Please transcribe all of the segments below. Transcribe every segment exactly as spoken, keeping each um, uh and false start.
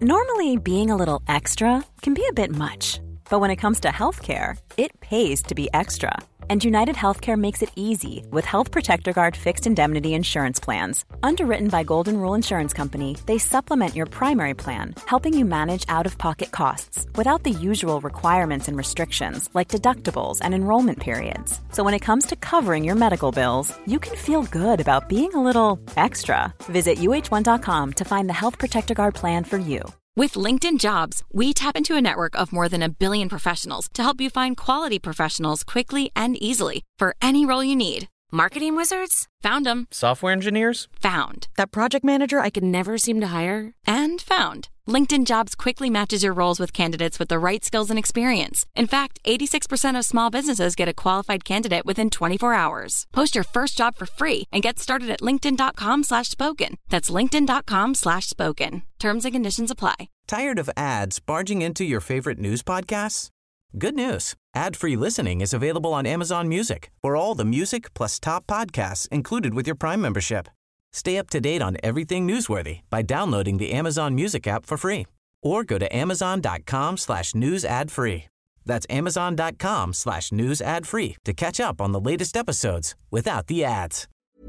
Normally, being a little extra can be a bit much, but when it comes to healthcare, it pays to be extra. And United Healthcare makes it easy with Health Protector Guard fixed indemnity insurance plans. Underwritten by Golden Rule Insurance Company, they supplement your primary plan, helping you manage out-of-pocket costs without the usual requirements and restrictions like deductibles and enrollment periods. So when it comes to covering your medical bills, you can feel good about being a little extra. Visit U H one dot com to find the Health Protector Guard plan for you. With LinkedIn Jobs, we tap into a network of more than a billion professionals to help you find quality professionals quickly and easily for any role you need. Marketing wizards? Found them. Software engineers? Found. That project manager I could never seem to hire? And found. LinkedIn Jobs quickly matches your roles with candidates with the right skills and experience. In fact, eighty-six percent of small businesses get a qualified candidate within twenty-four hours. Post your first job for free and get started at linkedin.com slash spoken. That's linkedin.com slash spoken. Terms and conditions apply. Tired of ads barging into your favorite news podcasts? Good news. Ad-free listening is available on Amazon Music for all the music plus top podcasts included with your Prime membership. Stay up to date on everything newsworthy by downloading the Amazon Music app for free or go to amazon.com slash news ad free. That's amazon.com slash news ad free to catch up on the latest episodes without the ads.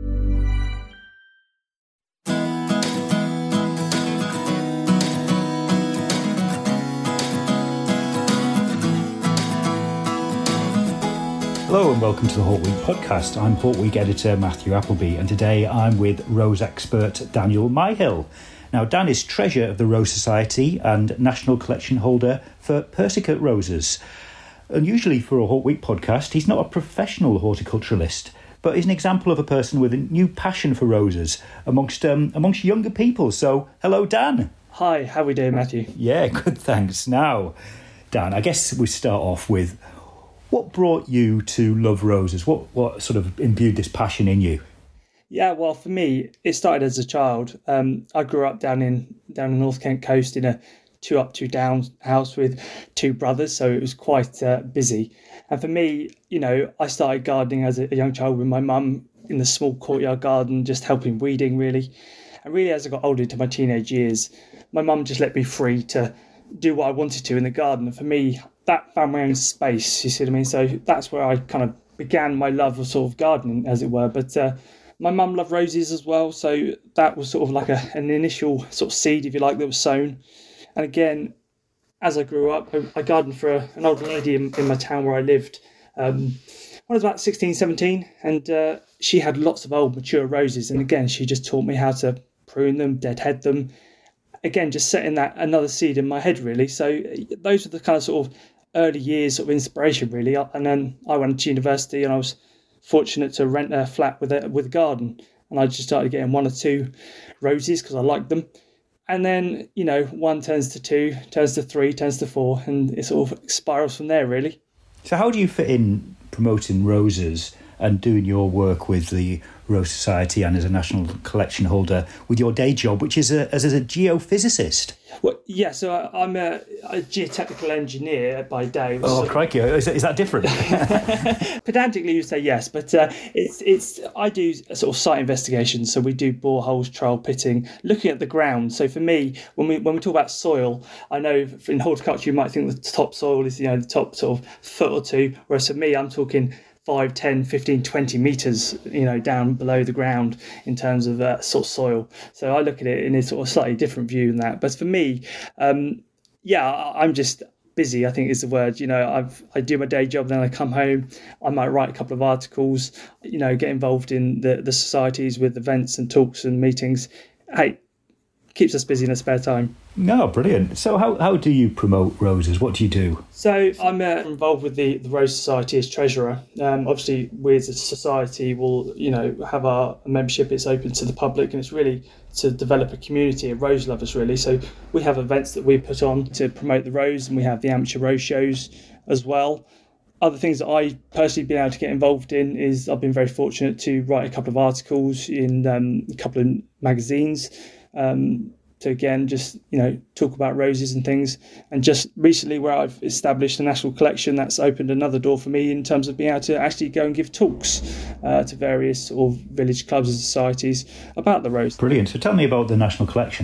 Hello and welcome to the Hawk Week podcast. I'm Hawk Week editor Matthew Appleby, and today I'm with rose expert Daniel Myhill. Now, Dan is treasurer of the Rose Society and national collection holder for Persicate roses. Unusually for a Hawk Week podcast, he's not a professional horticulturalist, but is an example of a person with a new passion for roses amongst um, amongst younger people. So, hello, Dan. Hi, how are we doing, Matthew? Yeah, good, thanks. Now, Dan, I guess we start off with, what brought you to love roses? What what sort of imbued this passion in you? Yeah, well, for me, it started as a child. Um, I grew up down in down the North Kent coast in a two up, two down house with two brothers, so it was quite uh, busy. And for me, you know, I started gardening as a, a young child with my mum in the small courtyard garden, just helping weeding, really. And really, as I got older into my teenage years, my mum just let me free to do what I wanted to in the garden. And for me, that found my own space, you see what I mean? So that's where I kind of began my love of sort of gardening, as it were. But uh, my mum loved roses as well, so that was sort of like a, an initial sort of seed, if you like, that was sown. And again, as I grew up, I, I gardened for a, an old lady in, in my town where I lived um, when I was about sixteen, seventeen, and uh, she had lots of old mature roses. And again, she just taught me how to prune them, deadhead them. Again, just setting that another seed in my head, really. So those are the kind of sort of early years of inspiration, really. And then I went to university and I was fortunate to rent a flat with a with a garden, and I just started getting one or two roses because I liked them. And then, you know, one turns to two, turns to three, turns to four, and it sort of spirals from there, really. So how do you fit in promoting roses and doing your work with the Rose Society and as a national collection holder with your day job, which is a, as a geophysicist? Well, yeah, so I, I'm a, a geotechnical engineer by day. Oh, so, crikey, is that, is that different? Pedantically, you say yes, but uh, it's it's. I do a sort of site investigations, so we do boreholes, trial pitting, looking at the ground. So for me, when we when we talk about soil, I know in horticulture you might think the topsoil is, you know, the top sort of foot or two, whereas for me, I'm talking five, ten, fifteen, twenty metres, you know, down below the ground in terms of uh, sort of soil. So I look at it in a sort of slightly different view than that. But for me, um, yeah, I'm just busy, I think is the word. You know, I've I do my day job, then I come home, I might write a couple of articles, you know, get involved in the, the societies with events and talks and meetings. Hey, keeps us busy in our spare time. No, brilliant. So how, how do you promote roses? What do you do? So I'm uh, involved with the, the Rose Society as treasurer. Um, obviously, we as a society will, you know, have our membership. It's open to the public, and it's really to develop a community of rose lovers, really. So we have events that we put on to promote the rose, and we have the amateur rose shows as well. Other things that I personally been able to get involved in is I've been very fortunate to write a couple of articles in um, a couple of magazines. Um, to again, just, you know, talk about roses and things. And just recently where I've established a national collection, that's opened another door for me in terms of being able to actually go and give talks uh, to various sort of village clubs and societies about the rose. Brilliant. So tell me about the national collection.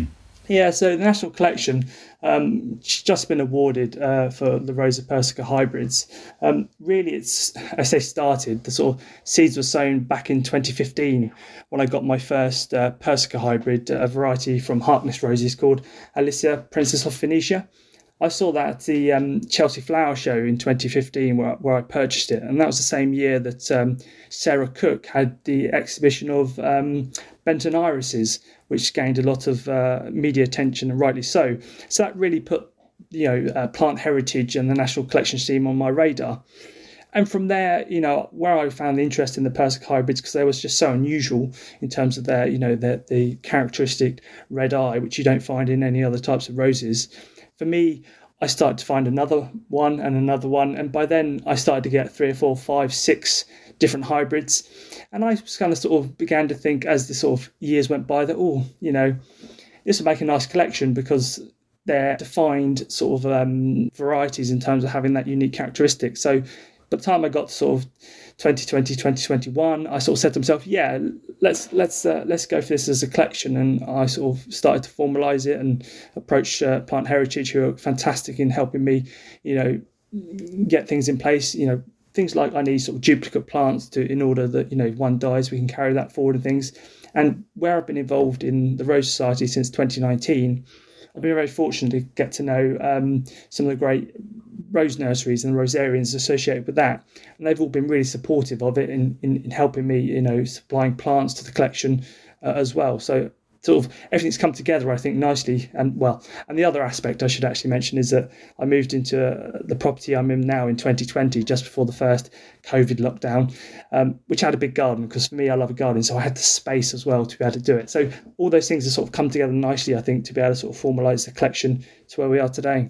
Yeah, so the National Collection um, just been awarded uh, for the Rosa Persica hybrids. Um, really, it's as they started, the sort of seeds were sown back in twenty fifteen when I got my first uh, Persica hybrid, a variety from Harkness roses called Alicia, Princess of Phoenicia. I saw that at the um, Chelsea Flower Show in twenty fifteen where, where I purchased it. And that was the same year that um, Sarah Cook had the exhibition of um, Benton irises, which gained a lot of uh, media attention, and rightly so. So that really put, you know, uh, plant heritage and the National Collection team on my radar. And from there, you know, where I found the interest in the Persica hybrids, because they was just so unusual in terms of their, you know, their, the characteristic red eye, which you don't find in any other types of roses. For me, I started to find another one and another one. And by then I started to get three or four, five, six different hybrids. And I kind of sort of began to think as the sort of years went by that, oh, you know, this would make a nice collection because they're defined sort of um, varieties in terms of having that unique characteristic. So by the time I got to sort of twenty twenty, twenty twenty-one, I sort of said to myself, yeah, let's let's uh, let's go for this as a collection. And I sort of started to formalise it and approach uh, Plant Heritage, who are fantastic in helping me, you know, get things in place. You know, things like I need sort of duplicate plants to in order that, you know, if one dies, we can carry that forward and things. And where I've been involved in the Rose Society since twenty nineteen, I've been very fortunate to get to know um, some of the great rose nurseries and rosarians associated with that, and they've all been really supportive of it in, in, in helping me, you know, supplying plants to the collection uh, as well. So sort of everything's come together, I think, nicely. And well, and the other aspect I should actually mention is that I moved into uh, the property I'm in now in twenty twenty, just before the first COVID lockdown, um, which had a big garden, because for me, I love a garden, so I had the space as well to be able to do it. So all those things have sort of come together nicely, I think, to be able to sort of formalise the collection to where we are today.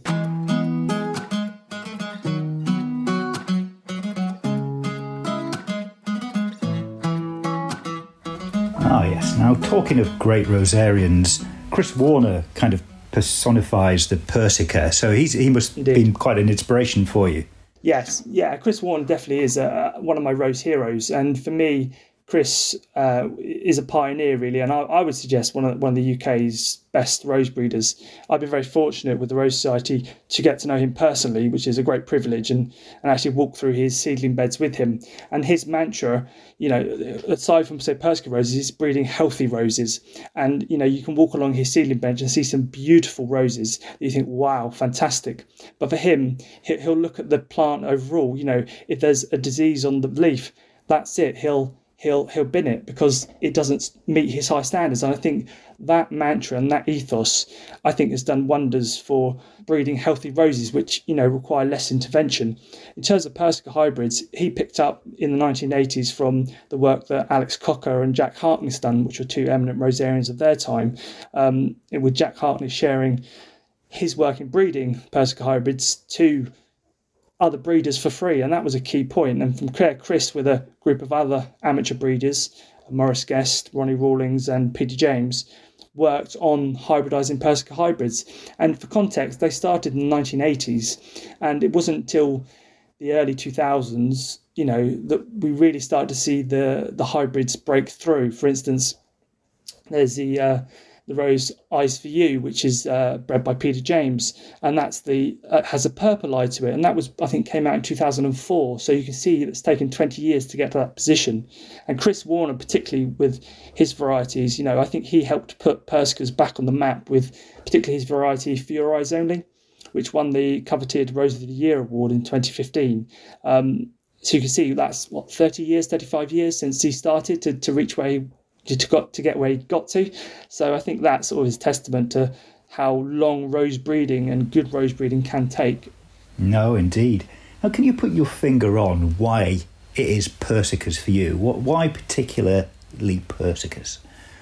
Ah, yes. Now, talking of great rosarians, Chris Warner kind of personifies the Persica, so he's he must have been quite an inspiration for you. Yes, yeah, Chris Warner definitely is uh, one of my rose heroes, and for me, Chris uh, is a pioneer, really, and I, I would suggest one of one of the U K's best rose breeders. I've been very fortunate with the Rose Society to get to know him personally, which is a great privilege, and, and actually walk through his seedling beds with him. And his mantra, you know, aside from, say, Persica roses, is breeding healthy roses. And, you know, you can walk along his seedling bench and see some beautiful roses that you think, wow, fantastic. But for him, he'll look at the plant overall. You know, if there's a disease on the leaf, that's it. He'll he'll he'll bin it because it doesn't meet his high standards. And I think that mantra and that ethos, I think, has done wonders for breeding healthy roses, which, you know, require less intervention. In terms of Persica hybrids, he picked up in the nineteen eighties from the work that Alex Cocker and Jack Harkness done, which were two eminent rosarians of their time, um, with Jack Harkness sharing his work in breeding Persica hybrids to other breeders for free, and that was a key point. And from Claire Chris, with a group of other amateur breeders, Maurice Guest, Ronnie Rawlings and Peter James, worked on hybridising Persica hybrids. And for context, they started in the nineteen eighties, and it wasn't until the early two thousands, you know, that we really started to see the the hybrids break through. For instance, there's the uh, the rose Eyes for You, which is uh, bred by Peter James, and that's the uh, has a purple eye to it, and that was, I think, came out in two thousand four. So you can see it's taken twenty years to get to that position. And Chris Warner, particularly with his varieties, you know, I think he helped put Persicas back on the map with particularly his variety For Your Eyes Only, which won the coveted Rose of the Year award in twenty fifteen. Um, so you can see that's what thirty years, thirty-five years since he started to to reach where he to got to get where he got to. So I think that sort of is testament to how long rose breeding and good rose breeding can take. No, indeed. Now, can you put your finger on why it is Persicas for you? What, why particularly Persicas?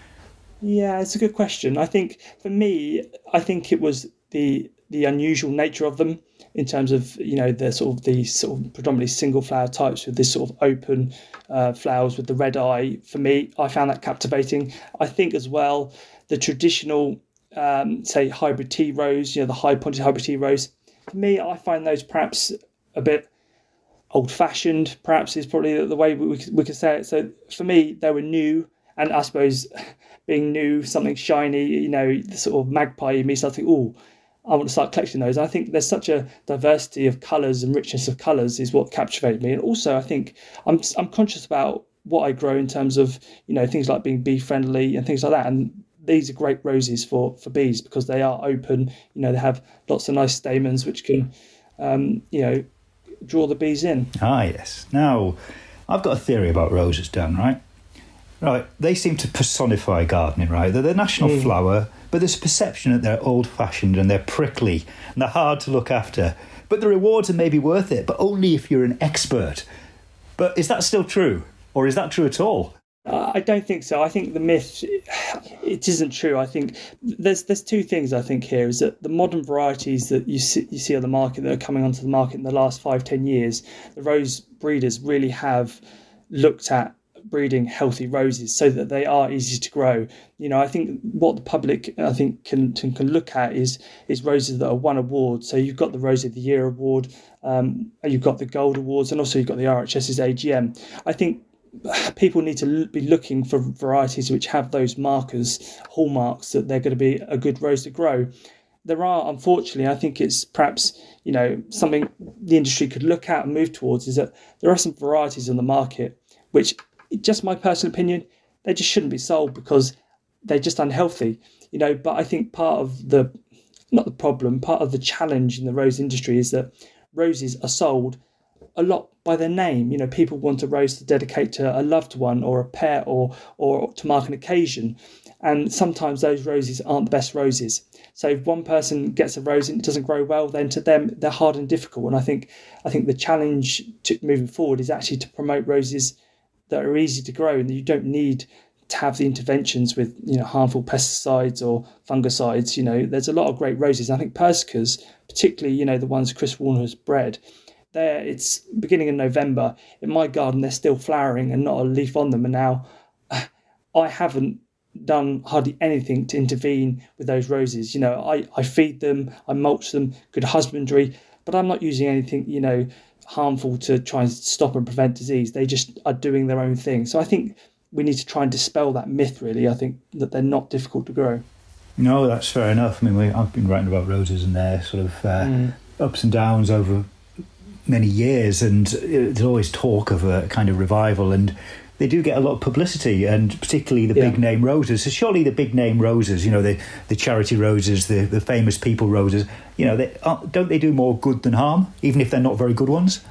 Yeah, it's a good question. I think for me, I think it was the the unusual nature of them in terms of, you know, the sort of the sort of predominantly single flower types with this sort of open uh, flowers with the red eye. For me, I found that captivating. I think as well, the traditional, um, say, hybrid tea rose, you know, the high pointed hybrid tea rose, for me, I find those perhaps a bit old fashioned, perhaps is probably the way we, we could say it. So for me, they were new and I suppose being new, something shiny, you know, the sort of magpie in me starts thinking, oh, I want to start collecting those. I think there's such a diversity of colours and richness of colours is what captivated me. And also, I think I'm I'm conscious about what I grow in terms of, you know, things like being bee friendly and things like that. And these are great roses for, for bees because they are open. You know, they have lots of nice stamens which can, um, you know, draw the bees in. Ah, yes. Now, I've got a theory about roses, Dan, right? Right, they seem to personify gardening, right? They're the national mm. flower, but there's a perception that they're old-fashioned and they're prickly and they're hard to look after. But the rewards are maybe worth it, but only if you're an expert. But is that still true? Or is that true at all? Uh, I don't think so. I think the myth, it isn't true. I think there's there's two things I think here is that the modern varieties that you see, you see on the market that are coming onto the market in the last five, ten years, the rose breeders really have looked at breeding healthy roses so that they are easy to grow. You know, I think what the public I think can can, can look at is is roses that are won awards. So you've got the Rose of the Year award, um, you've got the Gold Awards, and also you've got the R H S's A G M. I think people need to be looking for varieties which have those markers, hallmarks that they're going to be a good rose to grow. There are, unfortunately, I think it's perhaps, you know, something the industry could look at and move towards is that there are some varieties on the market which, just my personal opinion, they just shouldn't be sold because they're just unhealthy, you know. But I think part of the, not the problem, part of the challenge in the rose industry is that roses are sold a lot by their name. You know, people want a rose to dedicate to a loved one or a pet or or to mark an occasion. And sometimes those roses aren't the best roses. So if one person gets a rose and it doesn't grow well, then to them they're hard and difficult. And I think I think the challenge to moving forward is actually to promote roses that are easy to grow and that you don't need to have the interventions with, you know, harmful pesticides or fungicides. You know, there's a lot of great roses. I think persicas, particularly, you know, the ones Chris Warner has bred, there it's beginning in November. In my garden, they're still flowering and not a leaf on them. And now I haven't done hardly anything to intervene with those roses. You know, I, I feed them, I mulch them, good husbandry, but I'm not using anything, you know, harmful to try and stop and prevent disease. They just are doing their own thing. So I think we need to try and dispel that myth, really. I think that they're not difficult to grow. No, that's fair enough. I mean, we, I've been writing about roses and their sort of uh, mm. ups and downs over many years, and there's always talk of a kind of revival, and they do get a lot of publicity, and particularly the yeah. big name roses. So surely the big name roses, you know, the, the charity roses, the, the famous people roses, you know, they, don't they do more good than harm, even if they're not very good ones?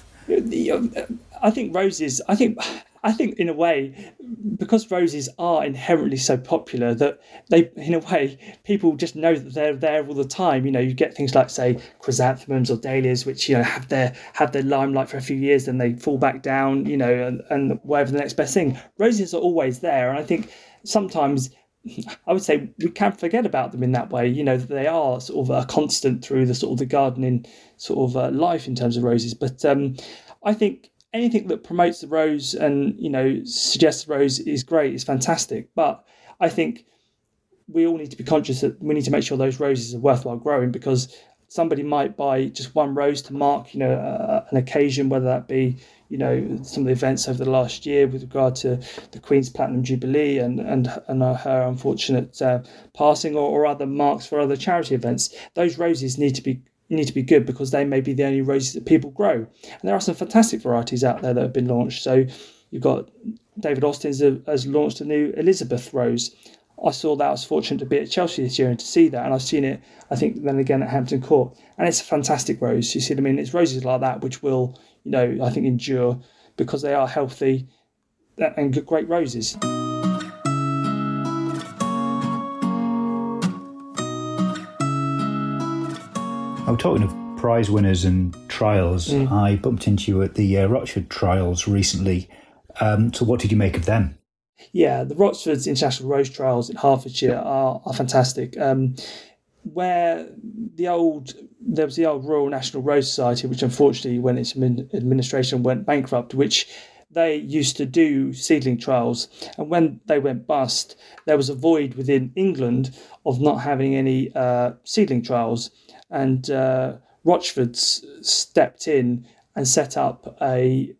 I think roses, I think, I think in a way, because roses are inherently so popular that they, in a way, people just know that they're there all the time. You know, you get things like, say, chrysanthemums or dahlias, which, you know, have their have their limelight for a few years, then they fall back down, you know, and, and whatever the next best thing. Roses are always there, and I think sometimes I would say we can forget about them in that way. You know, that they are sort of a constant through the sort of the gardening sort of uh, life in terms of roses. But um, I think anything that promotes the rose and, you know, suggests the rose is great, is fantastic. But I think we all need to be conscious that we need to make sure those roses are worthwhile growing, because somebody might buy just one rose to mark, you know, uh, an occasion, whether that be, you know, some of the events over the last year with regard to the Queen's Platinum Jubilee and and, and her unfortunate uh, passing, or, or other marks for other charity events. Those roses need to be need to be good because they may be the only roses that people grow. And there are some fantastic varieties out there that have been launched. So you've got David Austin has launched a new Elizabeth rose. I saw that. I was fortunate to be at Chelsea this year and to see that. And I've seen it, I think, then again at Hampton Court. And it's a fantastic rose. You see what I mean? It's roses like that which will, you know, I think endure because they are healthy and good, great roses. I'm talking of prize winners and trials. Mm. I bumped into you at the uh, Rochford trials recently. Um, so what did you make of them? Yeah, the Rochford's International Rose Trials in Hertfordshire are, are fantastic. Um, where the old, there was the old Royal National Rose Society, which unfortunately, when its administration went bankrupt, which they used to do seedling trials. And when they went bust, there was a void within England of not having any uh, seedling trials. And uh, Rochford's stepped in and set up a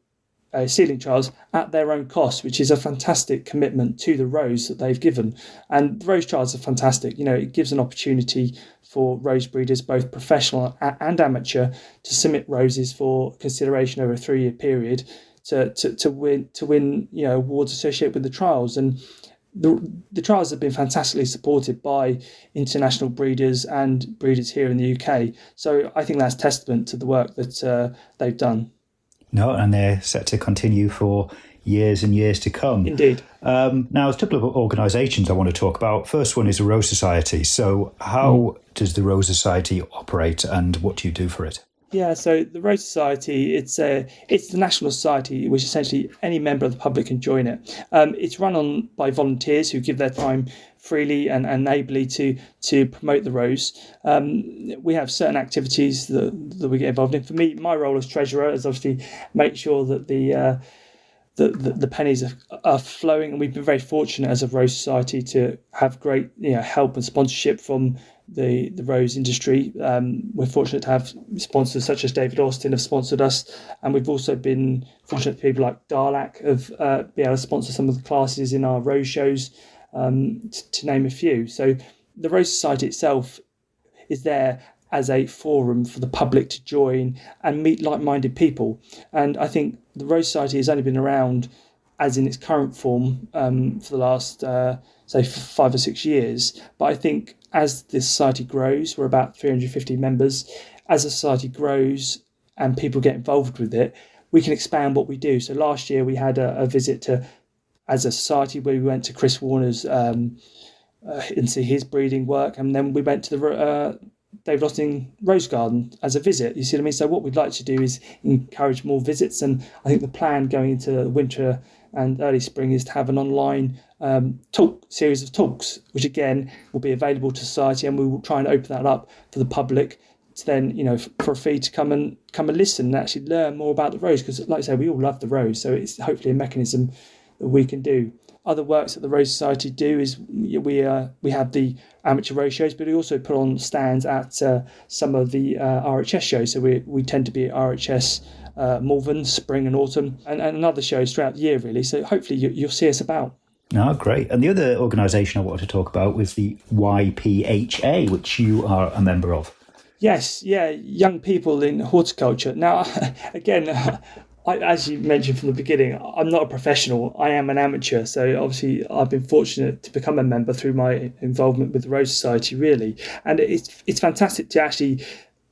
uh, seedling trials at their own cost, which is a fantastic commitment to the rose that they've given. And the rose trials are fantastic. You know, it gives an opportunity for rose breeders, both professional and amateur, to submit roses for consideration over a three-year period to to, to win to win you know awards associated with the trials. And the the trials have been fantastically supported by international breeders and breeders here in the U K. So I think that's testament to the work that uh, they've done. No, and they're set to continue for years and years to come. Indeed. Um, now, there's a couple of organisations I want to talk about. First one is the Rose Society. So how mm. does the Rose Society operate and what do you do for it? Yeah, so the Rose Society, it's a it's the national society, which essentially any member of the public can join it. Um, it's run on by volunteers who give their time freely and, and ably to to promote the rose. Um, we have certain activities that, that we get involved in. For me, my role as treasurer is obviously make sure that the uh, the, the, the pennies are, are flowing, and we've been very fortunate as a Rose Society to have great you know help and sponsorship from the the rose industry. Um, we're fortunate to have sponsors such as David Austin have sponsored us, and we've also been fortunate that people like Darlac have uh, been able to sponsor some of the classes in our rose shows, um, to, to name a few. So the Rose Society itself is there as a forum for the public to join and meet like-minded people. And I think the Rose Society has only been around as in its current form um, for the last, uh, say, five or six years. But I think as the society grows, we're about three hundred fifty members, as the society grows and people get involved with it, we can expand what we do. So last year we had a, a visit to, as a society, where we went to Chris Warner's um, uh, and see his breeding work, and then we went to the uh, David Austin Rose Garden as a visit. You see what I mean? So what we'd like to do is encourage more visits, and I think the plan going into winter and early spring is to have an online um, talk series of talks, which again will be available to society, and we will try and open that up for the public to then, you know, for a fee to come and come and listen and actually learn more about the rose. Because, like I say, we all love the rose, so it's hopefully a mechanism that we can do. Other works that the Rose Society do is we uh, we have the amateur rose shows, but we also put on stands at uh, some of the uh, R H S shows. So we we tend to be at R H S uh, Malvern, spring and autumn, and, and other shows throughout the year, really. So hopefully you, you'll see us about. Oh, great. And the other organisation I wanted to talk about was the Y P H A, which you are a member of. Yes, yeah, young people in horticulture. Now, again, I, as you mentioned from the beginning, I'm not a professional. I am an amateur. So obviously I've been fortunate to become a member through my involvement with the Rose Society, really. And it's it's fantastic to actually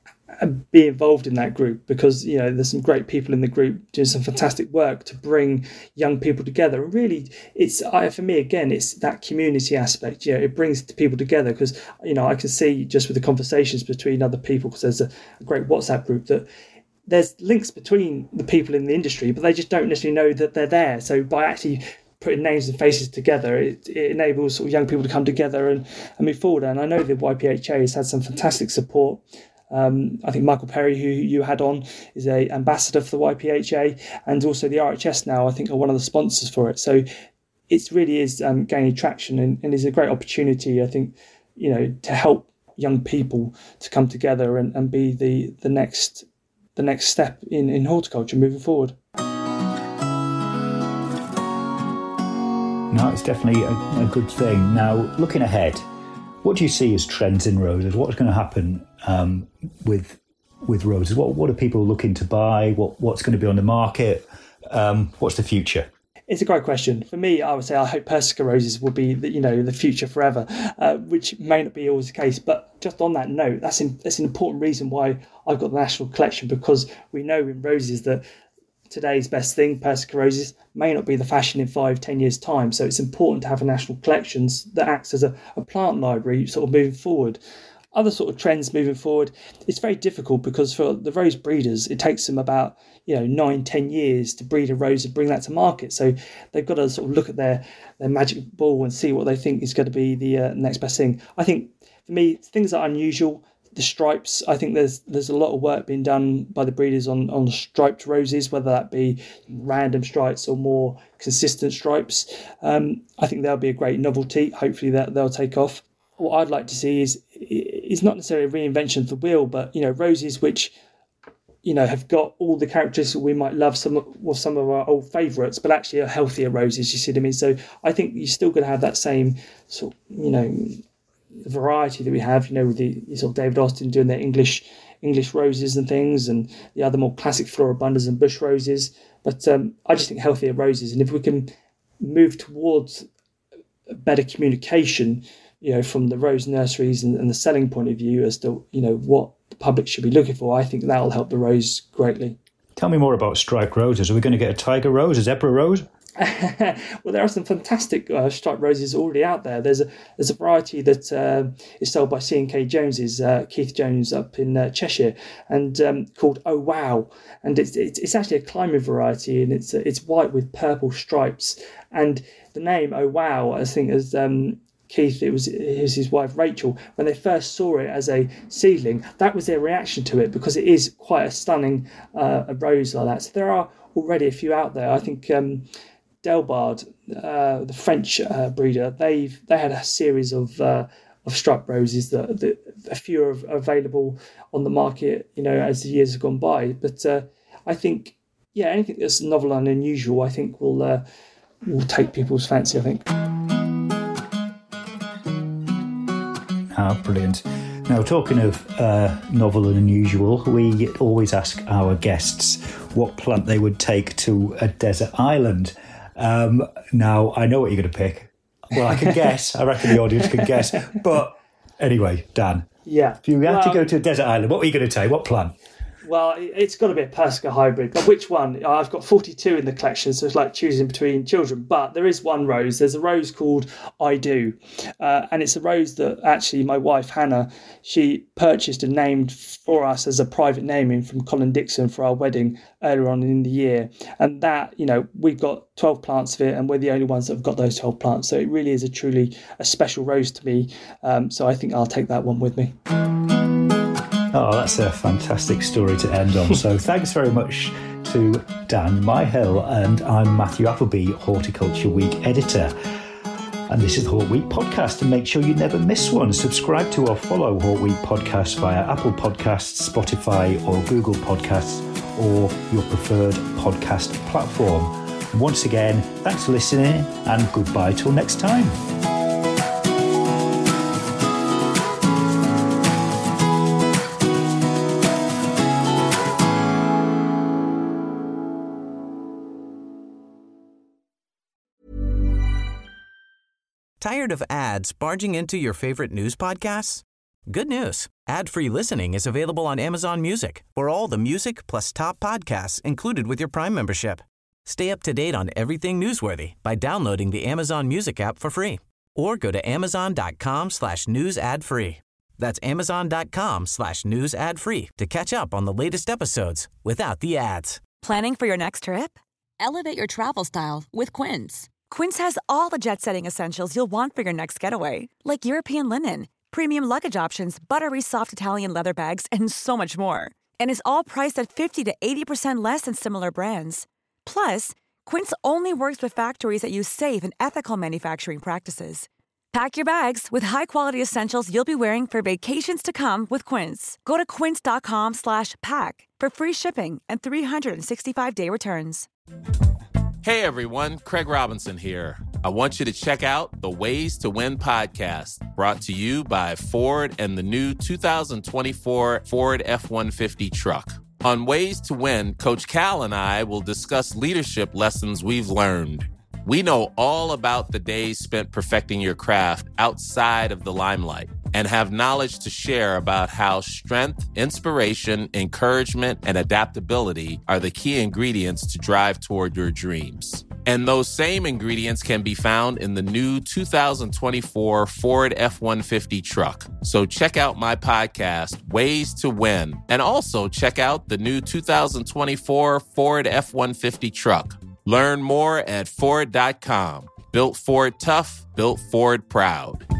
be involved in that group, because, you know, there's some great people in the group doing some fantastic work to bring young people together. And really, it's I, for me, again, it's that community aspect. You know, it brings people together, because, you know, I can see just with the conversations between other people, because there's a, a great WhatsApp group, that there's links between the people in the industry, but they just don't necessarily know that they're there. So by actually putting names and faces together, it, it enables sort of young people to come together and, and move forward. And I know the Y P H A has had some fantastic support. Um, I think Michael Perry, who you had on, is a ambassador for the Y P H A, and also the R H S now, I think, are one of the sponsors for it. So it really is um, gaining traction, and, and is a great opportunity, I think, you know, to help young people to come together and, and be the, the next the next step in, in horticulture moving forward. No, it's definitely a, a good thing. Now, looking ahead, what do you see as trends in roses? What's going to happen um, with with roses? What what are people looking to buy? What what's going to be on the market? Um, what's the future? It's a great question. For me, I would say I hope Persica roses will be the, you know, the future forever, uh, which may not be always the case. But just on that note, that's in, that's an important reason why I've got the national collection, because we know in roses that today's best thing, Persica roses, may not be the fashion in five, ten years' time. So it's important to have a national collections that acts as a, a plant library sort of moving forward. Other sort of trends moving forward, it's very difficult, because for the rose breeders, it takes them about, you know, nine, ten years to breed a rose and bring that to market. So they've got to sort of look at their, their magic ball and see what they think is going to be the uh, next best thing. I think, for me, things that are unusual, the stripes, I think there's there's a lot of work being done by the breeders on, on striped roses, whether that be random stripes or more consistent stripes. Um, I think that'll be a great novelty. Hopefully that they'll take off. What I'd like to see is is not necessarily a reinvention of the wheel, but, you know, roses which, you know, have got all the characteristics we might love some of some of our old favourites, but actually are healthier roses. You see what I mean? So I think you're still going to have that same sort of, you know, variety that we have, you know, with the sort of David Austin doing their English English roses and things, and the other more classic floribundas and bush roses. But um, I just think healthier roses, and if we can move towards better communication, you know, from the rose nurseries and, and the selling point of view as to, you know, what the public should be looking for, I think that'll help the rose greatly. Tell me more about striped roses. Are we going to get a tiger rose, a zebra rose? Well, there are some fantastic uh, striped roses already out there. There's a there's a variety that uh, is sold by C and K Jones's, uh, Keith Jones up in uh, Cheshire, and um, called Oh Wow, and it's, it's it's actually a climbing variety, and it's it's white with purple stripes, and the name Oh Wow, I think, as um, Keith, it was, it was his wife Rachel, when they first saw it as a seedling, that was their reaction to it, because it is quite a stunning uh, a rose like that. So there are already a few out there. I think um, Delbard, uh, the French uh, breeder, they've they had a series of uh, of striped roses that, that a few are available on the market, you know, as the years have gone by. But uh, I think, yeah, anything that's novel and unusual, I think will uh, will take people's fancy, I think. Ah, brilliant. Now, talking of uh, novel and unusual, we always ask our guests what plant they would take to a desert island. Um, now, I know what you're going to pick. Well, I can guess. I reckon the audience can guess. But anyway, Dan, yeah, if you had well, to go to a desert island, what were you going to take? What plant? Well, it's got to be a Persica hybrid, but which one? I've got forty-two in the collection, so it's like choosing between children. But there is one rose. There's a rose called I Do, uh, and it's a rose that actually my wife Hannah, she purchased and named for us as a private naming from Colin Dixon for our wedding earlier on in the year. And that, you know, we've got twelve plants of it, and we're the only ones that have got those twelve plants. So it really is a truly a special rose to me. Um, so I think I'll take that one with me. Oh, that's a fantastic story to end on. So thanks very much to Dan Myhill, and I'm Matthew Appleby, Horticulture Week editor. And this is the Hort Week podcast, and make sure you never miss one. Subscribe to or follow Hort Week podcast via Apple Podcasts, Spotify or Google Podcasts, or your preferred podcast platform. And once again, thanks for listening, and goodbye till next time. Tired of ads barging into your favorite news podcasts? Good news. Ad-free listening is available on Amazon Music for all the music plus top podcasts included with your Prime membership. Stay up to date on everything newsworthy by downloading the Amazon Music app for free or go to amazon.com slash news ad free. That's amazon.com slash news ad free to catch up on the latest episodes without the ads. Planning for your next trip? Elevate your travel style with Quince. Quince has all the jet-setting essentials you'll want for your next getaway, like European linen, premium luggage options, buttery soft Italian leather bags, and so much more. And is all priced at fifty to eighty percent less than similar brands. Plus, Quince only works with factories that use safe and ethical manufacturing practices. Pack your bags with high-quality essentials you'll be wearing for vacations to come with Quince. Go to quince.com slash pack for free shipping and three sixty-five day returns. Hey everyone, Craig Robinson here. I want you to check out the Ways to Win podcast, brought to you by Ford and the new two thousand twenty-four Ford F one fifty truck. On Ways to Win, Coach Cal and I will discuss leadership lessons we've learned. We know all about the days spent perfecting your craft outside of the limelight and have knowledge to share about how strength, inspiration, encouragement, and adaptability are the key ingredients to drive toward your dreams. And those same ingredients can be found in the new two thousand twenty-four Ford F one fifty truck. So check out my podcast, Ways to Win, and also check out the new two thousand twenty-four Ford F one fifty truck. Learn more at Ford dot com. Built Ford tough, built Ford proud.